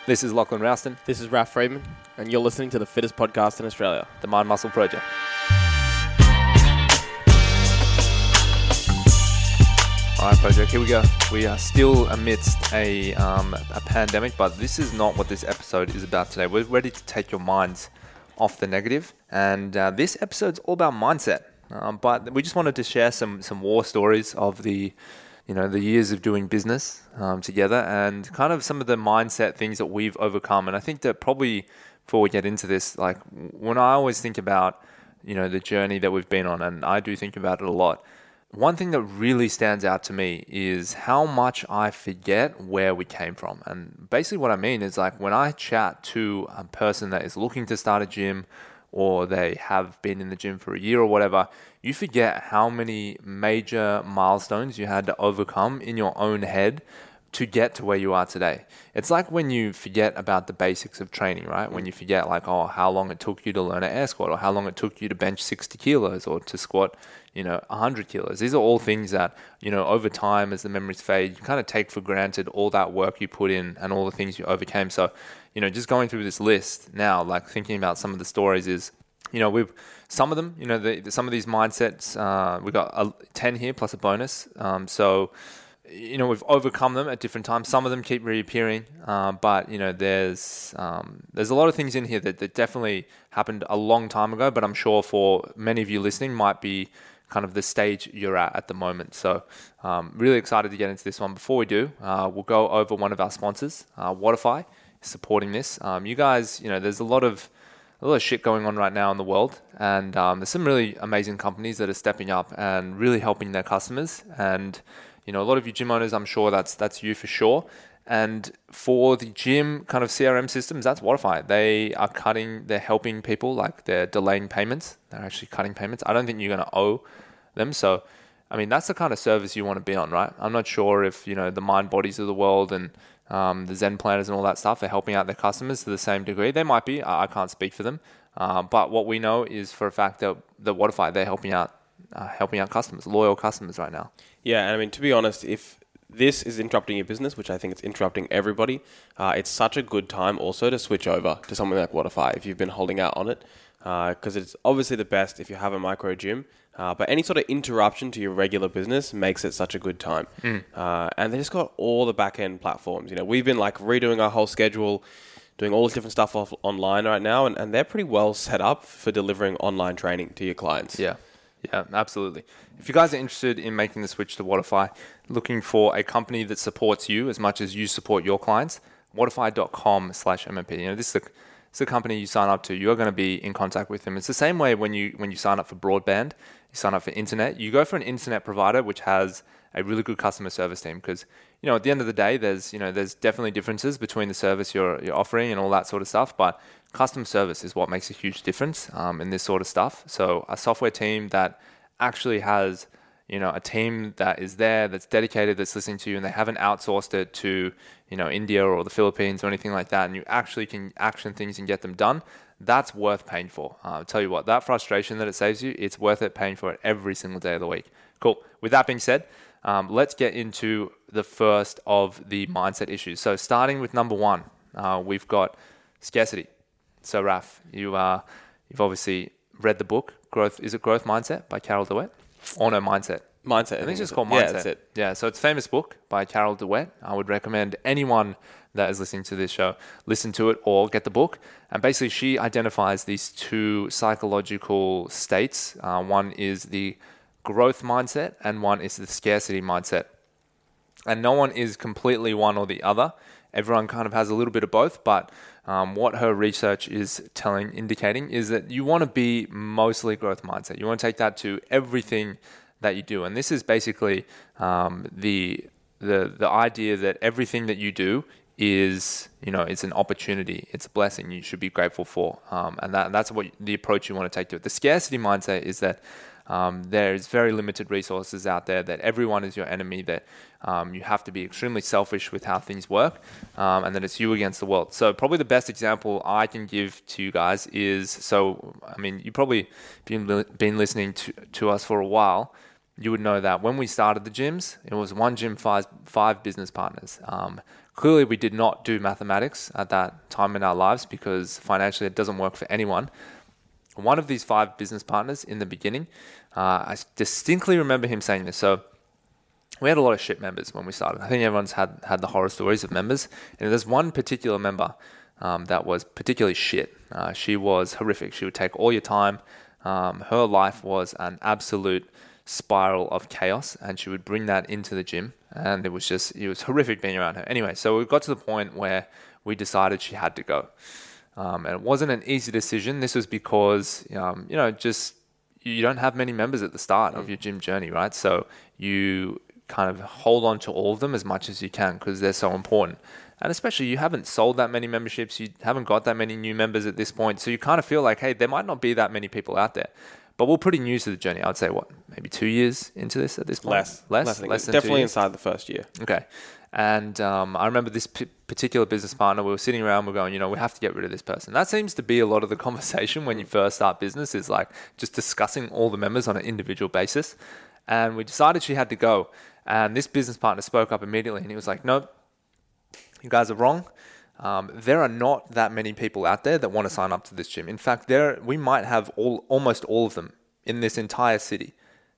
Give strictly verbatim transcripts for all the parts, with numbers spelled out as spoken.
This is Lachlan Rouston. This is Raf Freeman, and you're listening to the fittest podcast in Australia, The Mind Muscle Project. All right, Project, here we go. We are still amidst a, um, a pandemic, but this is not what this episode is about today. We're ready to take your minds off the negative, and uh, this episode's all about mindset. Um, but we just wanted to share some some war stories of the, you know, the years of doing business um, together, and kind of some of the mindset things that we've overcome. And I think that probably before we get into this, like when I always think about, you know, the journey that we've been on, and I do think about it a lot. One thing that really stands out to me is how much I forget where we came from. And basically what I mean is, like, when I chat to a person that is looking to start a gym, or they have been in the gym for a year or whatever, you forget how many major milestones you had to overcome in your own head to get to where you are today. It's like when you forget about the basics of training, right? When you forget, like, oh, how long it took you to learn an air squat, or how long it took you to bench sixty kilos, or to squat, you know, one hundred kilos. These are all things that, you know, over time, as the memories fade, you kind of take for granted all that work you put in and all the things you overcame. So, you know, just going through this list now, like thinking about some of the stories is, you know, we've, some of them, you know, the, the, some of these mindsets, uh, we got a ten here plus a bonus. Um, so, you know, we've overcome them at different times. Some of them keep reappearing, uh, but, you know, there's um, there's a lot of things in here that, that definitely happened a long time ago, but I'm sure for many of you listening might be kind of the stage you're at at the moment. So um, really excited to get into this one. Before we do, uh, we'll go over one of our sponsors, uh, Wodify, supporting this. Um, you guys, you know, there's a lot of a lot of shit going on right now in the world, and um, there's some really amazing companies that are stepping up and really helping their customers. And you know, a lot of you gym owners, I'm sure that's that's you for sure. And for the gym kind of C R M systems, that's Wodify. They are cutting, they're helping people, like they're delaying payments. They're actually cutting payments. I don't think you're going to owe them. So, I mean, that's the kind of service you want to be on, right? I'm not sure if, you know, the Mind Bodies of the world and um, the Zen Planners and all that stuff are helping out their customers to the same degree. They might be. I, I can't speak for them. Uh, but what we know is for a fact that, that Wodify, they're helping out Uh, helping out customers, loyal customers right now. Yeah, and I mean, to be honest, if this is interrupting your business, which I think it's interrupting everybody, uh, it's such a good time also to switch over to something like Wodify if you've been holding out on it, because uh, it's obviously the best if you have a micro gym, uh, but any sort of interruption to your regular business makes it such a good time. Mm. Uh, and they just got all the back-end platforms. You know, we've been like redoing our whole schedule, doing all this different stuff off online right now, and, and they're pretty well set up for delivering online training to your clients. Yeah. Yeah, absolutely. If you guys are interested in making the switch to Wodify, looking for a company that supports you as much as you support your clients, wodify.com slash MMP. You know, this is a, this is a company you sign up to. You're going to be in contact with them. It's the same way when you when you sign up for broadband, you sign up for internet. You go for an internet provider which has a really good customer service team, because, you know, at the end of the day, there's, you know, there's definitely differences between the service you're you're offering and all that sort of stuff, but customer service is what makes a huge difference um, in this sort of stuff. So a software team that actually has, you know, a team that is there, that's dedicated, that's listening to you, and they haven't outsourced it to, you know, India or the Philippines or anything like that, and you actually can action things and get them done, that's worth paying for. Uh, I'll tell you what, that frustration that it saves you, it's worth it paying for it every single day of the week. Cool. With that being said, um, let's get into the first of the mindset issues. So starting with number one, uh, we've got scarcity. So Raf, you uh, you've obviously read the book, Growth. Is it Growth Mindset by Carol Dweck? Or no, Mindset. Mindset. I think it's just called Mindset. Yeah, that's it. Yeah, so it's a famous book by Carol Dweck. I would recommend anyone that is listening to this show, listen to it or get the book. And basically she identifies these two psychological states. Uh, one is the growth mindset and one is the scarcity mindset. And no one is completely one or the other. Everyone kind of has a little bit of both, but um, what her research is telling, indicating is that you want to be mostly growth mindset. You want to take that to everything that you do. And this is basically um, the, the, the idea that everything that you do is, you know, it's an opportunity. It's a blessing you should be grateful for. Um, and that, that's what the approach you want to take to it. The scarcity mindset is that Um, there's very limited resources out there, that everyone is your enemy, that um, you have to be extremely selfish with how things work, um, and that it's you against the world. So probably the best example I can give to you guys is, so, I mean, you probably been, been listening to, to us for a while, you would know that when we started the gyms, it was one gym, five, five business partners. Um, Clearly, we did not do mathematics at that time in our lives because financially it doesn't work for anyone. One of these five business partners in the beginning, uh, I distinctly remember him saying this. So we had a lot of shit members when we started. I think everyone's had, had the horror stories of members. And there's one particular member um, that was particularly shit. Uh, she was horrific. She would take all your time. Um, her life was an absolute spiral of chaos, and she would bring that into the gym. And it was just, it was horrific being around her. Anyway, so we got to the point where we decided she had to go. Um, and it wasn't an easy decision. This was because, um, you know, just you don't have many members at the start of your gym journey, right? So you kind of hold on to all of them as much as you can because they're so important. And especially you haven't sold that many memberships. You haven't got that many new members at this point. So you kind of feel like, hey, there might not be that many people out there. But we're pretty new to the journey. I would say, what, maybe two years into this at this point? Less. Less? Less, Less than Definitely two years? inside the first year. Okay. And um, I remember this p- particular business partner, we were sitting around, we're going, you know, we have to get rid of this person. That seems to be a lot of the conversation when you first start business is like just discussing all the members on an individual basis. And we decided she had to go. And this business partner spoke up immediately and he was like, no, you guys are wrong. Um, there are not that many people out there that want to sign up to this gym. In fact, there we might have all almost all of them in this entire city.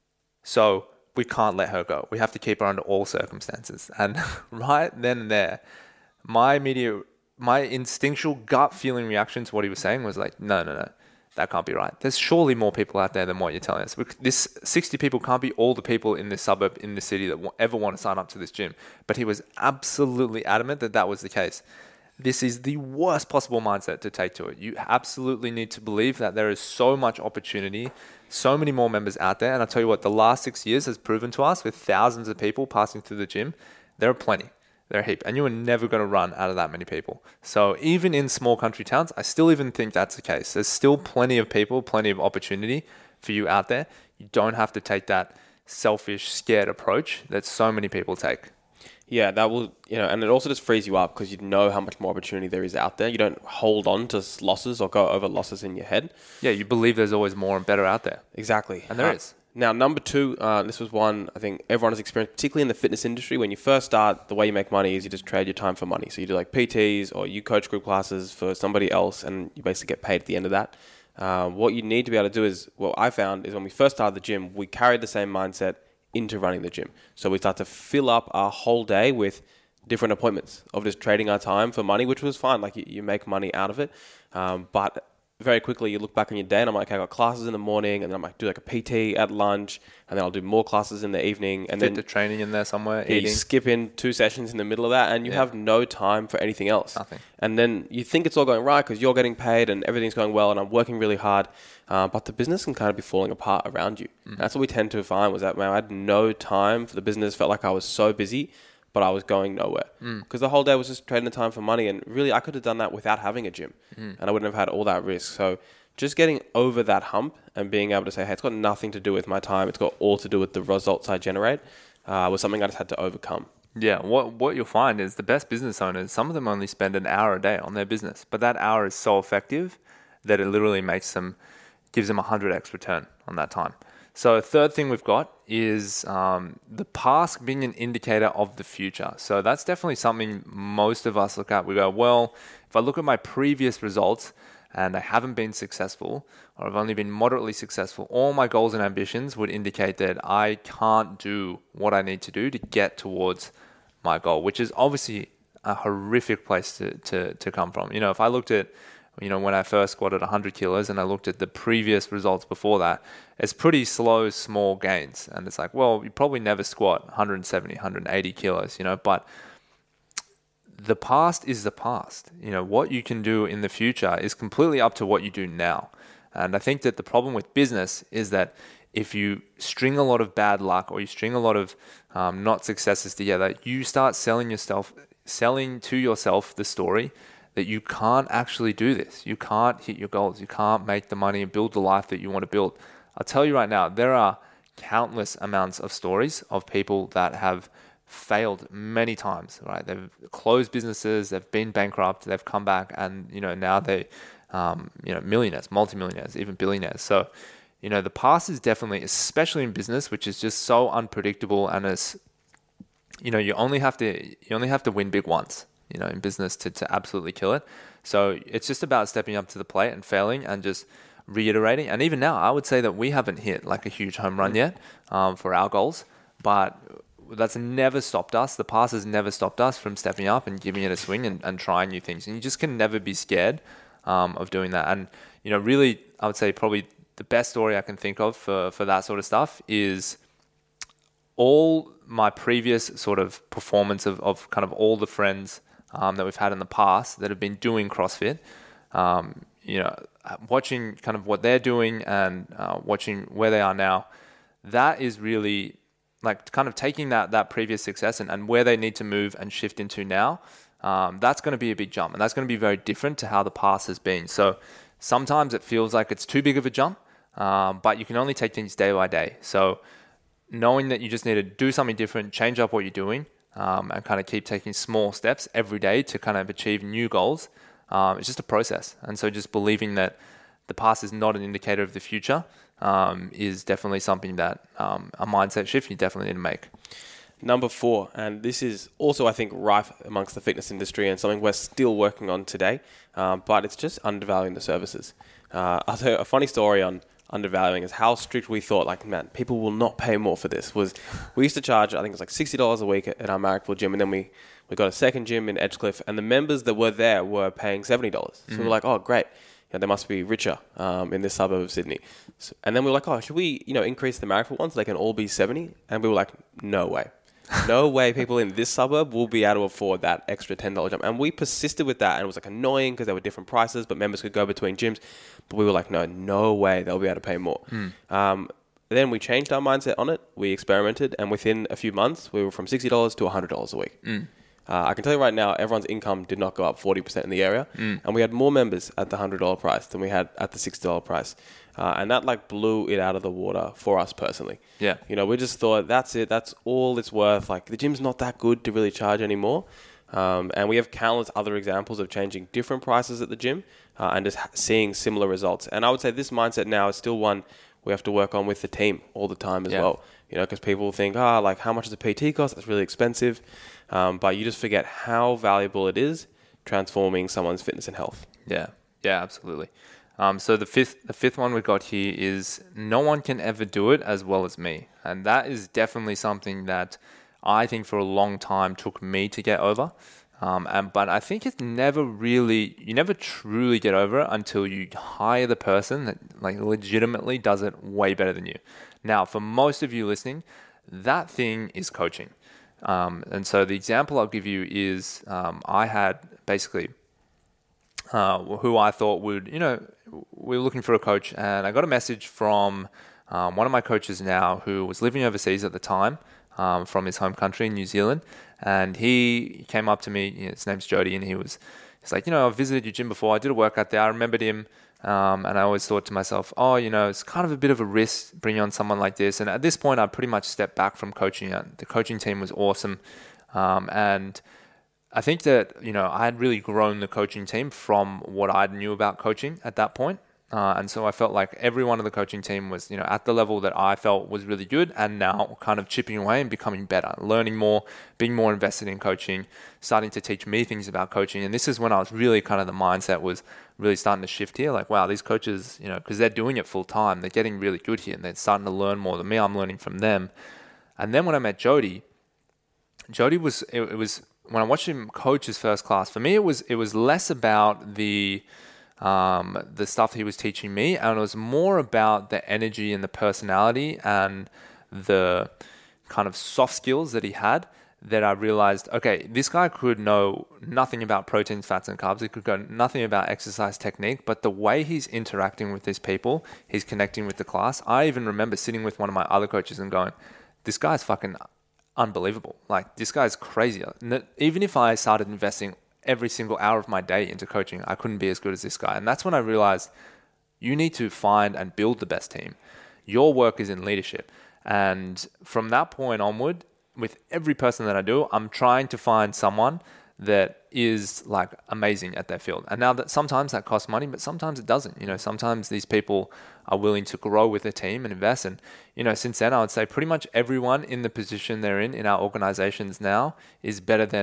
So we can't let her go. We have to keep her under all circumstances. And right then and there, my immediate, my instinctual gut feeling reaction to what he was saying was like, no, no, no, that can't be right. There's surely more people out there than what you're telling us. This sixty people can't be all the people in this suburb, in this city that ever want to sign up to this gym. But he was absolutely adamant that that was the case. This is the worst possible mindset to take to it. You absolutely need to believe that there is so much opportunity, so many more members out there. And I'll tell you what, the last six years has proven to us with thousands of people passing through the gym, there are plenty. There are a heap. And you are never going to run out of that many people. So even in small country towns, I still even think that's the case. There's still plenty of people, plenty of opportunity for you out there. You don't have to take that selfish, scared approach that so many people take. Yeah, that will, you know, and it also just frees you up because you know how much more opportunity there is out there. You don't hold on to losses or go over losses in your head. Yeah, you believe there's always more and better out there. Exactly. And there uh, is. Now, number two, uh, this was one I think everyone has experienced, particularly in the fitness industry. When you first start, the way you make money is you just trade your time for money. So you do like P Ts or you coach group classes for somebody else and you basically get paid at the end of that. Uh, what you need to be able to do is, what I found is when we first started the gym, we carried the same mindset into running the gym. So we start to fill up our whole day with different appointments of just trading our time for money, which was fine. Like you, you make money out of it. Um, but very quickly you look back on your day and I'm like, okay, I got classes in the morning and then I might do like a P T at lunch and then I'll do more classes in the evening. And Fit then the training in there somewhere, yeah, eating. you skip in two sessions in the middle of that and you Yeah. have no time for anything else. Nothing. And then you think it's all going right because you're getting paid and everything's going well and I'm working really hard. Uh, but the business can kind of be falling apart around you. Mm-hmm. That's what we tend to find was that, man, I had no time for the business. Felt like I was so busy, but I was going nowhere because mm. the whole day was just trading the time for money. And really, I could have done that without having a gym mm. and I wouldn't have had all that risk. So just getting over that hump and being able to say, hey, it's got nothing to do with my time. It's got all to do with the results I generate uh, was something I just had to overcome. Yeah, what what you'll find is the best business owners, some of them only spend an hour a day on their business, but that hour is so effective that it literally makes them, gives them a one hundred x return on that time. So a third thing we've got is um, the past being an indicator of the future. So that's definitely something most of us look at. We go, well, if I look at my previous results and I haven't been successful or I've only been moderately successful, all my goals and ambitions would indicate that I can't do what I need to do to get towards my goal, which is obviously a horrific place to, to, to come from. You know, if I looked at, you know, when I first squatted one hundred kilos and I looked at the previous results before that, it's pretty slow, small gains. And it's like, well, you probably never squat one hundred seventy, one hundred eighty kilos, you know, but the past is the past. You know, what you can do in the future is completely up to what you do now. And I think that the problem with business is that if you string a lot of bad luck or you string a lot of um, not successes together, you start selling yourself, selling to yourself the story that you can't actually do this. You can't hit your goals. You can't make the money and build the life that you want to build. I'll tell you right now, there are countless amounts of stories of people that have failed many times, right? They've closed businesses, they've been bankrupt, they've come back and, you know, now they, um, you know, millionaires, multimillionaires, even billionaires. So, you know, the past is definitely, especially in business, which is just so unpredictable and it's, you know, you only have to, you only have to win big once. you know, in business to, to absolutely kill it. So it's just about stepping up to the plate and failing and just reiterating. And even now, I would say that we haven't hit like a huge home run yet um, for our goals, but that's never stopped us. The past has never stopped us from stepping up and giving it a swing and, and trying new things. And you just can never be scared um, of doing that. And, you know, really, I would say probably the best story I can think of for, for that sort of stuff is all my previous sort of performance of, of kind of all the friends um, that we've had in the past that have been doing CrossFit, um, you know, watching kind of what they're doing and uh, watching where they are now, that is really like kind of taking that that previous success and, and where they need to move and shift into now. Um, that's going to be a big jump, and that's going to be very different to how the past has been. So sometimes it feels like it's too big of a jump, um, but you can only take things day by day. So knowing that you just need to do something different, change up what you're doing, um, and kind of keep taking small steps every day to kind of achieve new goals. Um, it's just a process. And so just believing that the past is not an indicator of the future um, is definitely something that um, a mindset shift you definitely need to make. Number four, and this is also, I think, rife amongst the fitness industry and something we're still working on today, um, but it's just undervaluing the services. Uh, I'll tell you a funny story on undervaluing is how strict we thought, like, man, people will not pay more for this. Was we used to charge, I think it was like sixty dollars a week at, at our Marrickville gym, and then we, we got a second gym in Edgecliff, and the members that were there were paying seventy dollars. So mm-hmm. we're like, oh, great. You know, they must be richer um, in this suburb of Sydney. So, and then we were like, oh, should we, you know, increase the Marrickville ones so they can all be seventy? And we were like, no way. No way people in this suburb will be able to afford that extra ten dollars jump. And we persisted with that, and it was like annoying because there were different prices, but members could go between gyms. But we were like, no, no way they'll be able to pay more. Mm. Um, then we changed our mindset on it. We experimented, and within a few months, we were from sixty dollars to one hundred dollars a week. Mm. Uh, I can tell you right now, everyone's income did not go up forty percent in the area. Mm. And we had more members at the one hundred dollars price than we had at the sixty dollars price. Uh, and that like blew it out of the water for us personally. Yeah. You know, we just thought, that's it. That's all it's worth. Like, the gym's not that good to really charge anymore. Um, and we have countless other examples of changing different prices at the gym uh, and just ha- seeing similar results. And I would say this mindset now is still one we have to work on with the team all the time as yeah. well. You know, because people think, ah, oh, like, how much does a P T cost? That's really expensive. Um, but you just forget how valuable it is transforming someone's fitness and health. Yeah, yeah, absolutely. Um, so the fifth, the fifth one we got here is no one can ever do it as well as me, and that is definitely something that I think for a long time took me to get over. Um, and but I think it's never really, you never truly get over it until you hire the person that like legitimately does it way better than you. Now, for most of you listening, that thing is coaching. Um, and so the example I'll give you is um, I had basically uh, who I thought would, you know, we were looking for a coach, and I got a message from um, one of my coaches now who was living overseas at the time um, from his home country in New Zealand. And he came up to me, you know, his name's Jody, and he was he's like, you know, I've visited your gym before. I did a workout there. I remembered him. Um, and I always thought to myself, oh, you know, it's kind of a bit of a risk bringing on someone like this. And at this point, I pretty much stepped back from coaching. The coaching team was awesome. Um, and I think that, you know, I had really grown the coaching team from what I knew about coaching at that point. Uh, and so I felt like every one of the coaching team was, you know, at the level that I felt was really good, and now kind of chipping away and becoming better, learning more, being more invested in coaching, starting to teach me things about coaching. And this is when I was really kind of the mindset was really starting to shift here. Like, wow, these coaches, you know, because they're doing it full time, they're getting really good here and they're starting to learn more than me. I'm learning from them. And then when I met Jody, Jody was, it, it was, when I watched him coach his first class, for me, it was, it was less about the, um, the stuff he was teaching me, and it was more about the energy and the personality and the kind of soft skills that he had, that I realized, okay, this guy could know nothing about proteins, fats, and carbs. He could know nothing about exercise technique, but the way he's interacting with these people, he's connecting with the class. I even remember sitting with one of my other coaches and going, this guy's fucking unbelievable. Like, this guy's crazy. Even if I started investing every single hour of my day into coaching, I couldn't be as good as this guy. And that's when I realized you need to find and build the best team. Your work is in leadership. And from that point onward, with every person that I do, I'm trying to find someone that is like amazing at their field. And now that sometimes that costs money, but sometimes it doesn't. You know, sometimes these people are willing to grow with a team and invest. And, you know, since then, I would say pretty much everyone in the position they're in, in our organizations now, is better than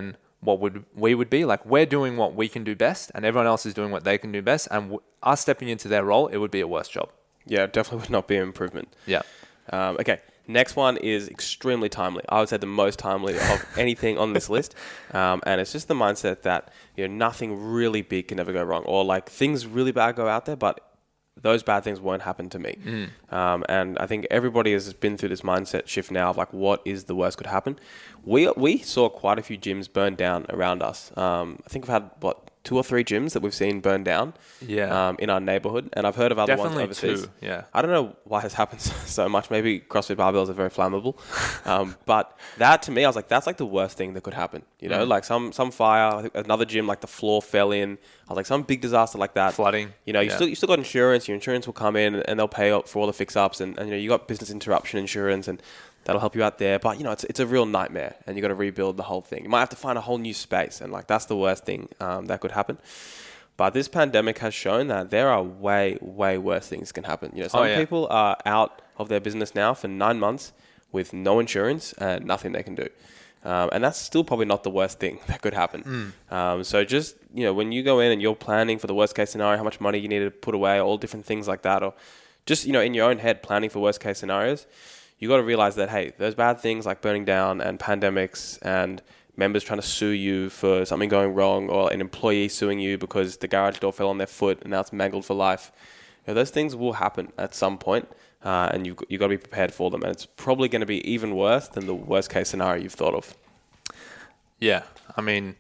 what would we would be. Like we're doing what we can do best and everyone else is doing what they can do best. And w- us stepping into their role, it would be a worse job. Yeah, it definitely would not be an improvement. Yeah. Um, okay. Next one is extremely timely. I would say the most timely of anything on this list. Um, and it's just the mindset that, you know, nothing really big can ever go wrong, or like things really bad go out there, but those bad things won't happen to me. Mm. Um, and I think everybody has been through this mindset shift now of like, what is the worst could happen? We we saw quite a few gyms burn down around us. Um, I think we've had, what, two or three gyms that we've seen burn down yeah. um, in our neighborhood. And I've heard of other Definitely ones overseas. Two, yeah. I don't know why this happens so much. Maybe CrossFit barbells are very flammable. um, but that to me, I was like, that's like the worst thing that could happen. You know, mm. like some some fire, I think another gym, like the floor fell in. I was like, some big disaster like that. Flooding. You know, you yeah. still you still got insurance. Your insurance will come in and they'll pay up for all the fix-ups. And, and you know, you got business interruption insurance and that'll help you out there. But, you know, it's it's a real nightmare and you got to rebuild the whole thing. You might have to find a whole new space. And, like, that's the worst thing um, that could happen. But this pandemic has shown that there are way, way worse things can happen. You know, some oh, yeah. people are out of their business now for nine months with no insurance and nothing they can do. Um, and that's still probably not the worst thing that could happen. Mm. Um, so just, you know, when you go in and you're planning for the worst case scenario, how much money you need to put away, all different things like that, or just, you know, in your own head planning for worst case scenarios, you got to realize that, hey, those bad things like burning down and pandemics and members trying to sue you for something going wrong, or an employee suing you because the garage door fell on their foot and now it's mangled for life. You know, those things will happen at some point, uh, and you've, you've got to be prepared for them. And it's probably going to be even worse than the worst case scenario you've thought of. Yeah. I mean,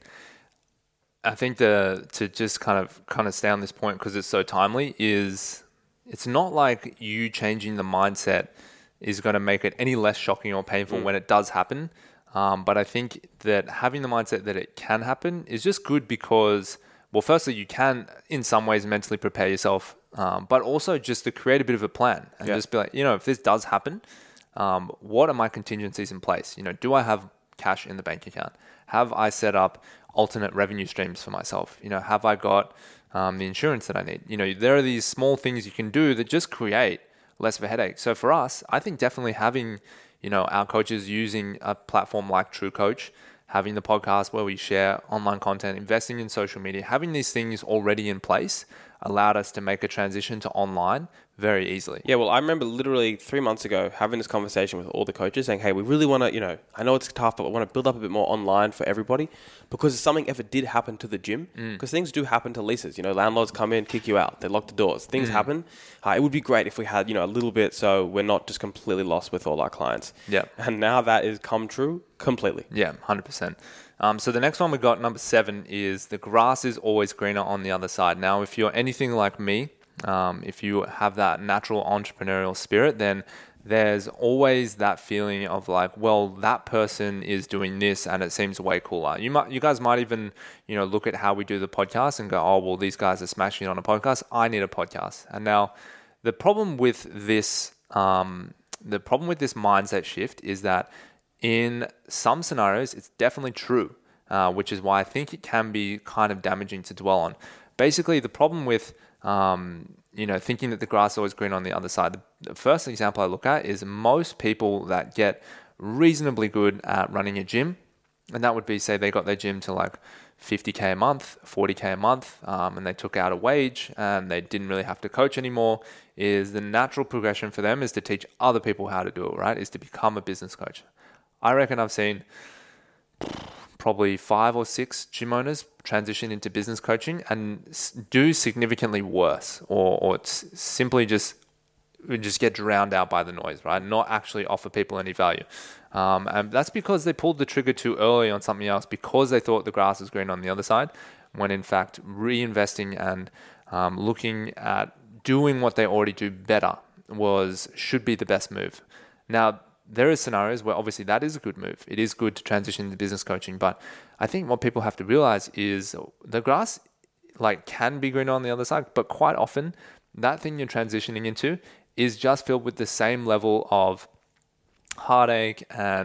I think the to just kind of kind of stay on this point because it's so timely is it's not like you changing the mindset is going to make it any less shocking or painful mm. when it does happen. Um, but I think that having the mindset that it can happen is just good because, well, firstly, you can in some ways mentally prepare yourself, um, but also just to create a bit of a plan and yeah. just be like, you know, if this does happen, um, what are my contingencies in place? You know, do I have cash in the bank account? Have I set up alternate revenue streams for myself? You know, have I got um, the insurance that I need? You know, there are these small things you can do that just create less of a headache. So for us, I think definitely having you know, our coaches using a platform like True Coach, having the podcast where we share online content, investing in social media, having these things already in place allowed us to make a transition to online very easily. Yeah, well, I remember literally three months ago having this conversation with all the coaches saying, hey, we really want to, you know, I know it's tough, but I want to build up a bit more online for everybody because if something ever did happen to the gym, because mm. things do happen to leases, you know, landlords come in, kick you out, they lock the doors, things mm. happen. Uh, it would be great if we had, you know, a little bit so we're not just completely lost with all our clients. Yeah. And now that is come true completely. Yeah, one hundred percent. Um, so the next one we got, number seven, is the grass is always greener on the other side. Now, if you're anything like me, um, if you have that natural entrepreneurial spirit, then there's always that feeling of like, well, that person is doing this and it seems way cooler. You might, you guys might even, you know, look at how we do the podcast and go, oh, well, these guys are smashing it on a podcast. I need a podcast. And now the problem with this, um, the problem with this mindset shift is that in some scenarios, it's definitely true, uh, which is why I think it can be kind of damaging to dwell on. Basically, the problem with, um, you know, thinking that the grass is always green on the other side, the, the first example I look at is most people that get reasonably good at running a gym, and that would be, say, they got their gym to like fifty K a month, forty K a month, um, and they took out a wage and they didn't really have to coach anymore, is the natural progression for them is to teach other people how to do it, right? Is to become a business coach. I reckon I've seen probably five or six gym owners transition into business coaching and do significantly worse, or, or it's simply just just get drowned out by the noise, right? Not actually offer people any value. Um, and that's because they pulled the trigger too early on something else because they thought the grass was green on the other side, when in fact reinvesting and um, looking at doing what they already do better was should be the best move. Now, there are scenarios where obviously that is a good move. It is good to transition into business coaching, but I think what people have to realize is the grass like can be greener on the other side, but quite often that thing you're transitioning into is just filled with the same level of heartache and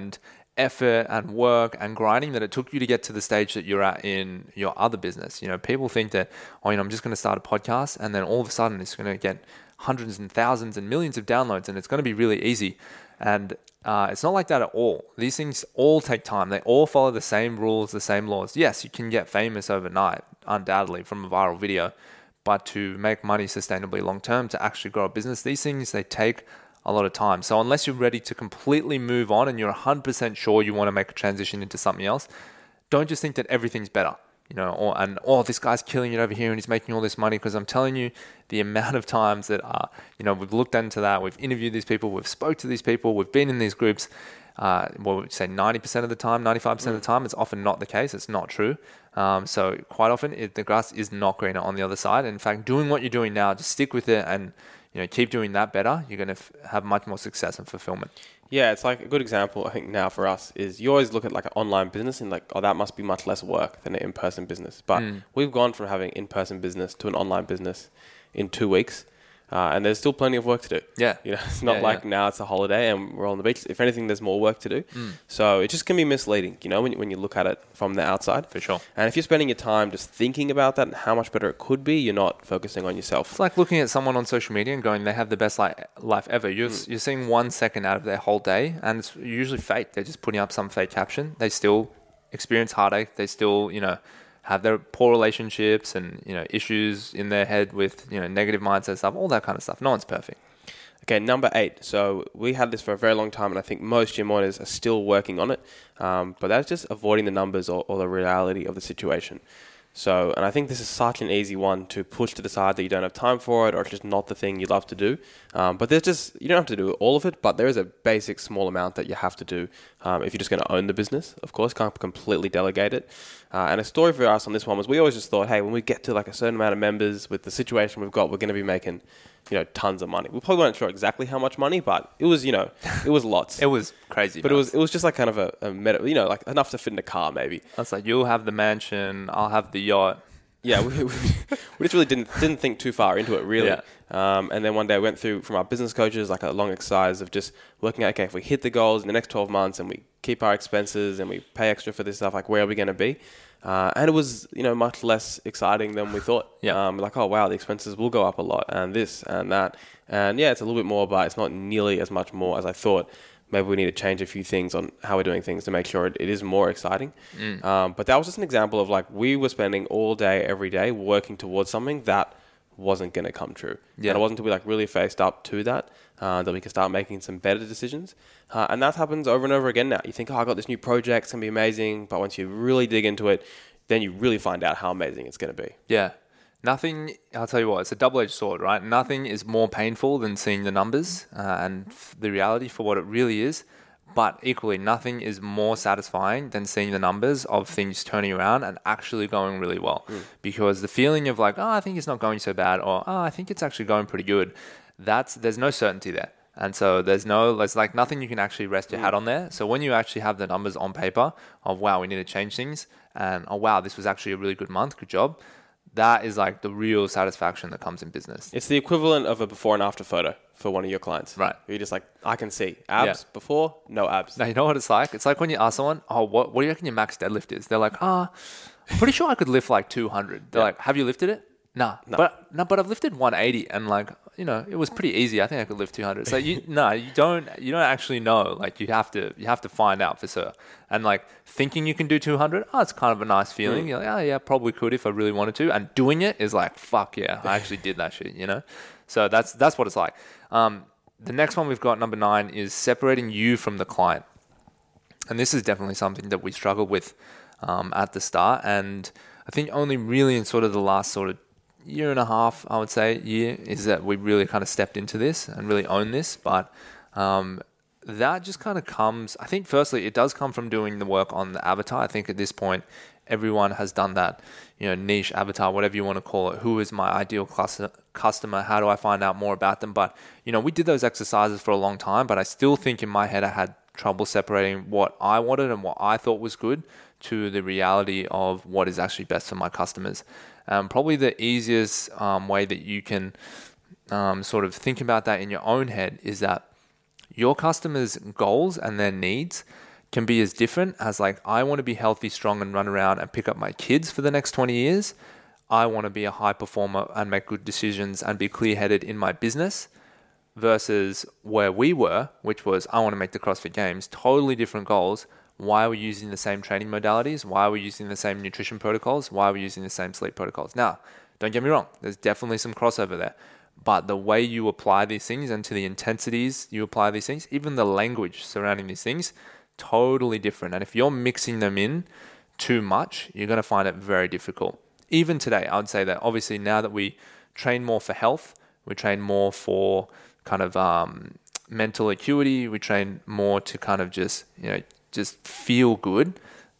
effort and work and grinding that it took you to get to the stage that you're at in your other business. You know, people think that, oh, you know, I'm just going to start a podcast and then all of a sudden it's going to get hundreds and thousands and millions of downloads and it's going to be really easy. And uh, it's not like that at all. These things all take time. They all follow the same rules, the same laws. Yes, you can get famous overnight, undoubtedly, from a viral video. But to make money sustainably long term, to actually grow a business, these things, they take a lot of time. So unless you're ready to completely move on and you're one hundred percent sure you want to make a transition into something else, don't just think that everything's better. You know, or, and oh, this guy's killing it over here and he's making all this money, because I'm telling you, the amount of times that, uh, you know, we've looked into that, we've interviewed these people, we've spoke to these people, we've been in these groups, uh, well, we'd say ninety percent of the time, ninety-five percent mm. of the time, it's often not the case. It's not true. Um, so quite often it, the grass is not greener on the other side. And in fact, doing what you're doing now, just stick with it and, you know, keep doing that better. You're going to f- have much more success and fulfillment. Yeah, it's like a good example, I think, now for us is you always look at like an online business and like, oh, that must be much less work than an in-person business. But mm. we've gone from having in-person business to an online business in two weeks. Uh, and there's still plenty of work to do. Yeah. You know, it's not yeah, like yeah. now it's a holiday and we're on the beach. If anything, there's more work to do. Mm. So it just can be misleading, you know, when you, when you look at it from the outside. For sure. And if you're spending your time just thinking about that and how much better it could be, you're not focusing on yourself. It's like looking at someone on social media and going, they have the best li- life ever. You're, mm. you're seeing one second out of their whole day and it's usually fake. They're just putting up some fake caption. They still experience heartache. They still, you know, have their poor relationships and, you know, issues in their head with, you know, negative mindset stuff, all that kind of stuff. No one's perfect. Okay, number eight. So we had this for a very long time, and I think most gym owners are still working on it. Um, but that's just avoiding the numbers or, or the reality of the situation. So, and I think this is such an easy one to push to decide that you don't have time for it or it's just not the thing you love to do. Um, but there's just, you don't have to do all of it, but there is a basic small amount that you have to do um, if you're just going to own the business. Of course, can't completely delegate it. Uh, and a story for us on this one was we always just thought, hey, when we get to like a certain amount of members with the situation we've got, we're going to be making, you know, tons of money. We probably weren't sure exactly how much money, but it was, you know, it was lots. It was crazy. But nuts. it was it was just like kind of a, a meta, you know, like enough to fit in a car maybe. I was like, you'll have the mansion, I'll have the yacht. Yeah, we, we, we just really didn't didn't think too far into it, really. Yeah. Um, and then one day I went through from our business coaches like a long exercise of just working out, okay, if we hit the goals in the next twelve months and we keep our expenses and we pay extra for this stuff, like where are we going to be? Uh, and it was, you know, much less exciting than we thought. Yeah. Um, like, oh, wow, the expenses will go up a lot and this and that. And yeah, it's a little bit more, but it's not nearly as much more as I thought. Maybe we need to change a few things on how we're doing things to make sure it, it is more exciting. Mm. Um, but that was just an example of like we were spending all day, every day working towards something that wasn't going to come true. Yeah. And it wasn't until we like really faced up to that uh, that we could start making some better decisions. Uh, and that happens over and over again now. You think, oh, I got this new project, it's going to be amazing. But once you really dig into it, then you really find out how amazing it's going to be. Yeah. Nothing, I'll tell you what, it's a double-edged sword, right? Nothing is more painful than seeing the numbers uh, and f- the reality for what it really is. But equally, nothing is more satisfying than seeing the numbers of things turning around and actually going really well. Mm. Because the feeling of like, oh, I think it's not going so bad, or oh, I think it's actually going pretty good, that's there's no certainty there. And so there's no, there's like nothing you can actually rest your mm. hat on there. So when you actually have the numbers on paper of, wow, we need to change things, and oh, wow, this was actually a really good month, good job. That is like the real satisfaction that comes in business. It's the equivalent of a before and after photo for one of your clients. Right. You're just like, I can see abs yeah. before, no abs. Now, you know what it's like? It's like when you ask someone, oh, what, what do you reckon your max deadlift is? They're like, ah, oh, pretty sure I could lift like two hundred. They're yeah. like, have you lifted it? Nah. No. But, no, but I've lifted one eighty and like, you know, it was pretty easy. I think I could lift two hundred. So you, no, you don't, you don't actually know. Like you have to, you have to find out for sure. And like thinking you can do two hundred, oh, it's kind of a nice feeling. Mm. You're like, oh yeah, probably could if I really wanted to. And doing it is like, fuck yeah, I actually did that shit, you know? So that's, that's what it's like. Um, the next one we've got, number nine, is separating you from the client. And this is definitely something that we struggled with um, at the start. And I think only really in sort of the last sort of year and a half, I would say, year, is that we really kind of stepped into this and really own this. But um, that just kind of comes, I think firstly, it does come from doing the work on the avatar. I think at this point, everyone has done that, you know, niche avatar, whatever you want to call it. Who is my ideal cluster, customer? How do I find out more about them? But, you know, we did those exercises for a long time, but I still think in my head I had trouble separating what I wanted and what I thought was good to the reality of what is actually best for my customers. Um, probably the easiest um, way that you can um, sort of think about that in your own head is that your customers' goals and their needs can be as different as like, I want to be healthy, strong, and run around and pick up my kids for the next twenty years. I want to be a high performer and make good decisions and be clear-headed in my business, versus where we were, which was, I want to make the CrossFit Games. Totally different goals. Why are we using the same training modalities? Why are we using the same nutrition protocols? Why are we using the same sleep protocols? Now, don't get me wrong. There's definitely some crossover there. But the way you apply these things and to the intensities you apply these things, even the language surrounding these things, totally different. And if you're mixing them in too much, you're going to find it very difficult. Even today, I would say that obviously now that we train more for health, we train more for kind of um, mental acuity, we train more to kind of just, you know, just feel good.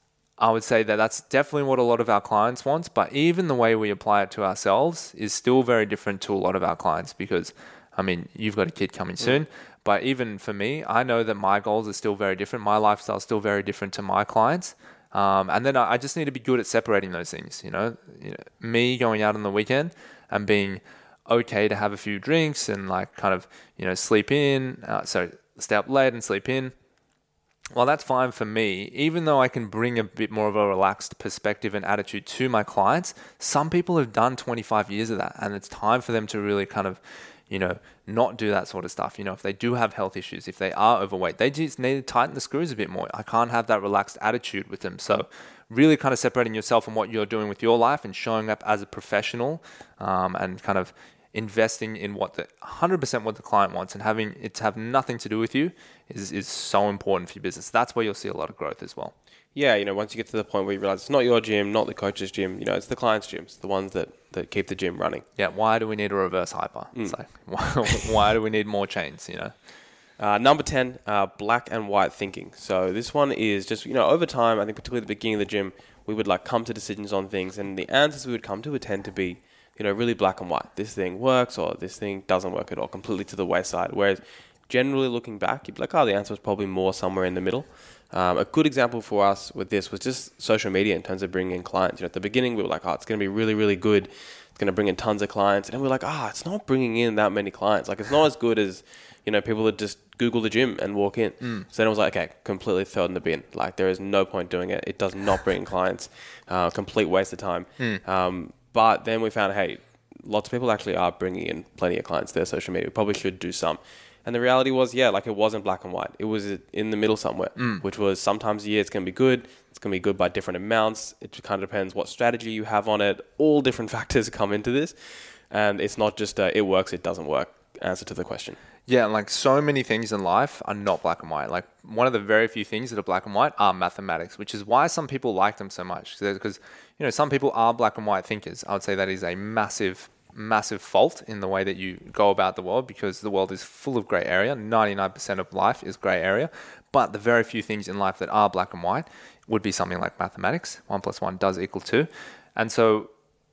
I would say that that's definitely what a lot of our clients want, but even the way we apply it to ourselves is still very different to a lot of our clients, because, I mean, you've got a kid coming soon, mm. but even for me, I know that my goals are still very different. My lifestyle is still very different to my clients. Um, and then I, I just need to be good at separating those things, you know, you know, me going out on the weekend and being okay to have a few drinks and like kind of, you know, sleep in, uh, so stay up late and sleep in. Well, that's fine for me, even though I can bring a bit more of a relaxed perspective and attitude to my clients. Some people have done twenty-five years of that, and it's time for them to really kind of, you know, not do that sort of stuff. You know, if they do have health issues, if they are overweight, they just need to tighten the screws a bit more. I can't have that relaxed attitude with them. So really kind of separating yourself from what you're doing with your life and showing up as a professional, um, and kind of investing in what the one hundred percent what the client wants, and having it to have nothing to do with you is, is so important for your business. That's where you'll see a lot of growth as well. Yeah, you know, once you get to the point where you realize it's not your gym, not the coach's gym, you know, it's the client's gym. It's the ones that, that keep the gym running. Yeah, why do we need a reverse hyper? Mm. It's like, why, why do we need more chains, you know? Uh, number ten, uh, black and white thinking. So this one is just, you know, over time, I think particularly at the beginning of the gym, we would like come to decisions on things, and the answers we would come to would tend to be, you know, really black and white. This thing works or this thing doesn't work at all, completely to the wayside. Whereas generally looking back, you'd be like, oh, the answer was probably more somewhere in the middle. Um, a good example for us with this was just social media in terms of bringing in clients. You know, at the beginning, we were like, oh, it's going to be really, really good. It's going to bring in tons of clients. And then we we're like, ah, oh, it's not bringing in that many clients. Like, it's not as good as, you know, people that just Google the gym and walk in. Mm. So then I was like, okay, completely throw it in the bin. Like, there is no point doing it. It does not bring in clients. Uh, complete waste of time. Mm. Um, but then we found, hey, lots of people actually are bringing in plenty of clients to their social media. We probably should do some. And the reality was, yeah, like it wasn't black and white. It was in the middle somewhere, mm. which was sometimes, yeah, it's going to be good. It's going to be good by different amounts. It kind of depends what strategy you have on it. All different factors come into this. And it's not just a, it works, it doesn't work answer to the question. Yeah, like so many things in life are not black and white. Like one of the very few things that are black and white are mathematics, which is why some people like them so much. Because, you know, some people are black and white thinkers. I would say that is a massive massive fault in the way that you go about the world, because the world is full of grey area. ninety-nine percent of life is grey area, but the very few things in life that are black and white would be something like mathematics. One plus one does equal two. And so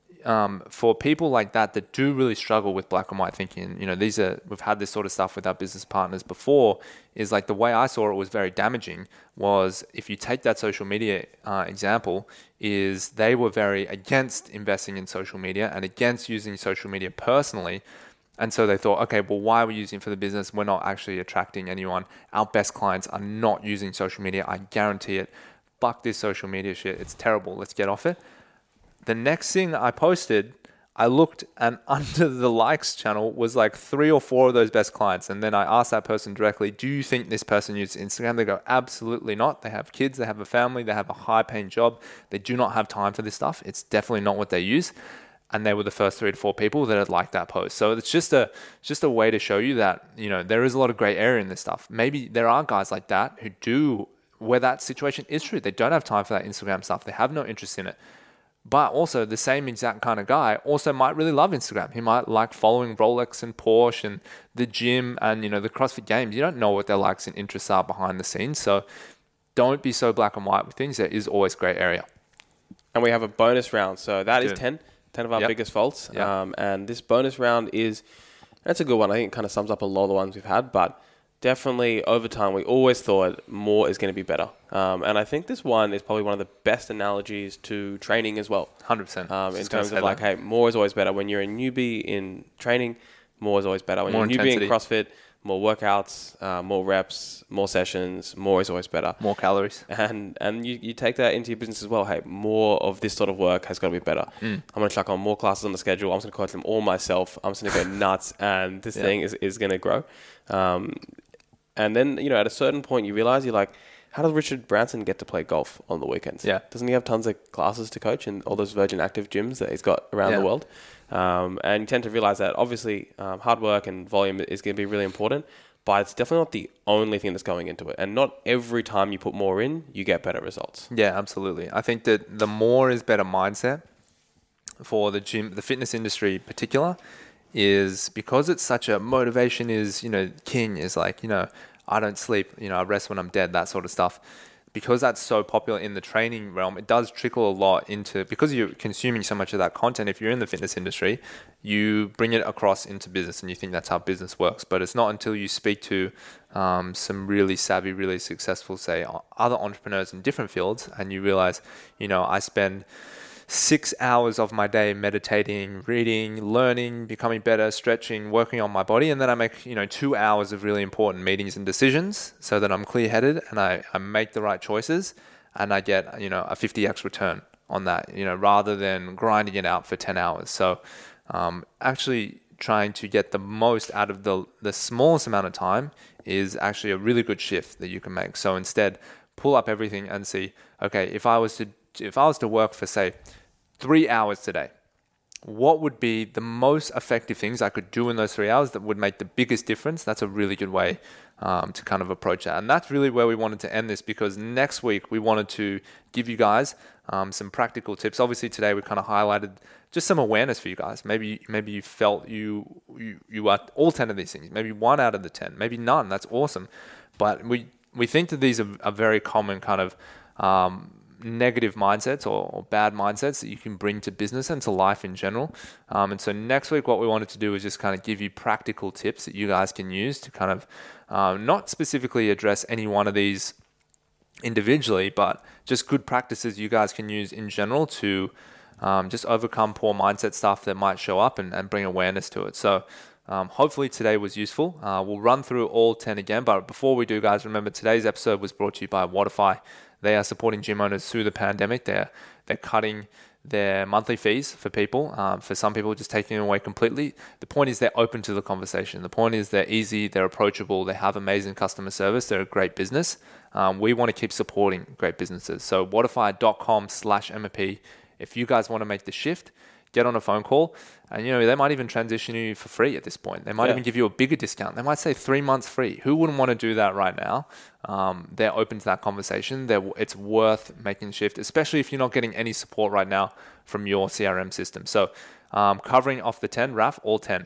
um, for people like that that do really struggle with black and white thinking, you know, these are, we've had this sort of stuff with our business partners before, is like the way I saw it was very damaging was if you take that social media uh, example, is they were very against investing in social media and against using social media personally. And so they thought, okay, well, why are we using it for the business? We're not actually attracting anyone. Our best clients are not using social media. I guarantee it. Fuck this social media shit. It's terrible. Let's get off it. The next thing I posted, I looked and under the likes channel was like three or four of those best clients. And then I asked that person directly, do you think this person uses Instagram? They go, absolutely not. They have kids, they have a family, they have a high paying job. They do not have time for this stuff. It's definitely not what they use. And they were the first three to four people that had liked that post. So it's just a just a way to show you that, you know, there is a lot of gray area in this stuff. Maybe there are guys like that who do, where that situation is true. They don't have time for that Instagram stuff. They have no interest in it. But also the same exact kind of guy also might really love Instagram. He might like following Rolex and Porsche and the gym and, you know, the CrossFit Games. You don't know what their likes and interests are behind the scenes. So don't be so black and white with things. There is always gray area. And we have a bonus round. So that Dude. is ten. ten of our yep. biggest faults. Yep. Um, and this bonus round is, that's a good one. I think it kind of sums up a lot of the ones we've had, but definitely over time, we always thought more is going to be better. Um, and I think this one is probably one of the best analogies to training as well. one hundred percent. Um, in terms of like, that. hey, more is always better. When you're a newbie in training, more is always better. When more you're a newbie intensity. in CrossFit, more workouts, uh, more reps, more sessions. More is always better. More calories. And and you, you take that into your business as well. Hey, more of this sort of work has got to be better. Mm. I'm going to chuck on more classes on the schedule. I'm just going to coach them all myself. I'm just going to go nuts, and this yeah. thing is, is going to grow. Um, and then, you know, at a certain point, you realize you're like, how does Richard Branson get to play golf on the weekends? Yeah. Doesn't he have tons of classes to coach in all those Virgin Active gyms that he's got around yeah. the world? Um, and you tend to realize that obviously um, hard work and volume is going to be really important, but it's definitely not the only thing that's going into it. And not every time you put more in, you get better results. Yeah, absolutely. I think that the more is better mindset for the gym, the fitness industry in particular, is because it's such a motivation is, you know, king is like, you know, I don't sleep, you know, I rest when I'm dead, that sort of stuff. Because that's so popular in the training realm, it does trickle a lot into, because you're consuming so much of that content, if you're in the fitness industry, you bring it across into business and you think that's how business works. But it's not until you speak to um, some really savvy, really successful, say, other entrepreneurs in different fields, and you realize, you know, I spend six hours of my day meditating, reading, learning, becoming better, stretching, working on my body. And then I make, you know, two hours of really important meetings and decisions so that I'm clear-headed and I, I make the right choices and I get, you know, a fifty x return on that, you know, rather than grinding it out for ten hours. So um, actually trying to get the most out of the, the smallest amount of time is actually a really good shift that you can make. So instead, pull up everything and see, okay, if I was to if I was to work for, say, three hours today, what would be the most effective things I could do in those three hours that would make the biggest difference? That's a really good way um, to kind of approach that. And that's really where we wanted to end this, because next week we wanted to give you guys um, some practical tips. Obviously today we kind of highlighted just some awareness for you guys. Maybe maybe you felt you, you, you are all ten of these things, maybe one out of the ten, maybe none. That's awesome. But we, we think that these are, are very common kind of um, negative mindsets or, or bad mindsets that you can bring to business and to life in general. Um, and so next week, what we wanted to do is just kind of give you practical tips that you guys can use to kind of um, not specifically address any one of these individually, but just good practices you guys can use in general to um, just overcome poor mindset stuff that might show up and, and bring awareness to it. So Um, hopefully today was useful. Uh, we'll run through all ten again, but before we do, guys, remember today's episode was brought to you by Wodify. They are supporting gym owners through the pandemic. They're they're cutting their monthly fees for people. Um, for some people, just taking it away completely. The point is they're open to the conversation. The point is they're easy, they're approachable, they have amazing customer service. They're a great business. Um, we want to keep supporting great businesses. So wodify.com slash MP. If you guys want to make the shift, get on a phone call, and you know they might even transition you for free at this point. They might yeah. even give you a bigger discount. They might say three months free. Who wouldn't want to do that right now? Um, they're open to that conversation. They're, it's worth making the shift, especially if you're not getting any support right now from your C R M system. So um, covering off the ten, Raf, all ten.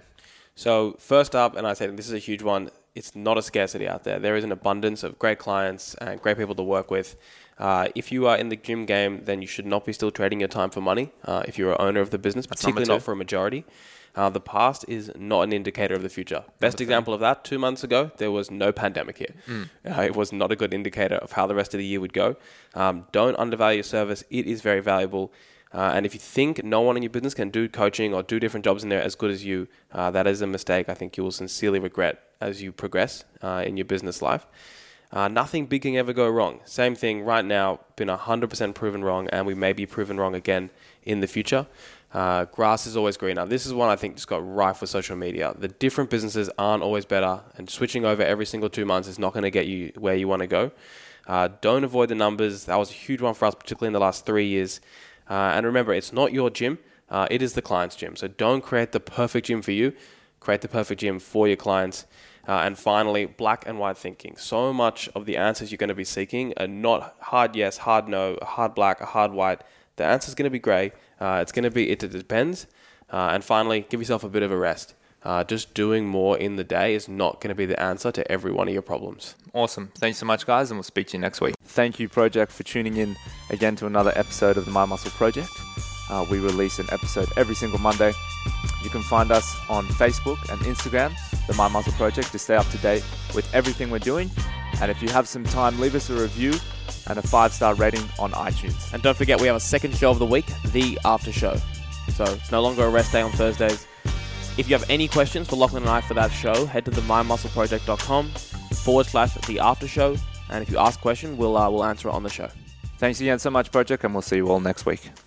So first up, and I say this is a huge one, it's not a scarcity out there. There is an abundance of great clients and great people to work with. Uh, if you are in the gym game, then you should not be still trading your time for money. Uh, if you're an owner of the business, That's particularly not for a majority. Uh, the past is not an indicator of the future. Best example of that, two months ago, there was no pandemic here. Mm. Uh, it was not a good indicator of how the rest of the year would go. Um, don't undervalue your service. It is very valuable. Uh, and if you think no one in your business can do coaching or do different jobs in there as good as you, uh, that is a mistake I think you will sincerely regret as you progress uh, in your business life. Uh, nothing big can ever go wrong. Same thing right now, been one hundred percent proven wrong, and we may be proven wrong again in the future. Uh, grass is always greener. This is one I think just got rife with social media. The different businesses aren't always better, and switching over every single two months is not going to get you where you want to go. Uh, don't avoid the numbers. That was a huge one for us, particularly in the last three years. Uh, and remember, it's not your gym. Uh, it is the client's gym. So don't create the perfect gym for you. Create the perfect gym for your clients. Uh, and finally, black and white thinking. So much of the answers you're going to be seeking are not hard yes, hard no, a hard black, a hard white. The answer is going to be grey. Uh, it's going to be, it depends. Uh, and finally, give yourself a bit of a rest. Uh, just doing more in the day is not going to be the answer to every one of your problems. Awesome. Thanks so much, guys, and we'll speak to you next week. Thank you, Project, for tuning in again to another episode of the My Muscle Project. Uh, we release an episode every single Monday. You can find us on Facebook and Instagram, the My Muscle Project, to stay up to date with everything we're doing. And if you have some time, leave us a review and a five-star rating on iTunes. And don't forget, we have a second show of the week, The After Show. So it's no longer a rest day on Thursdays. If you have any questions for Lachlan and I for that show, head to the my muscle project dot com forward slash the after show. And if you ask a question, we'll, uh, we'll answer it on the show. Thanks again so much, Project, and we'll see you all next week.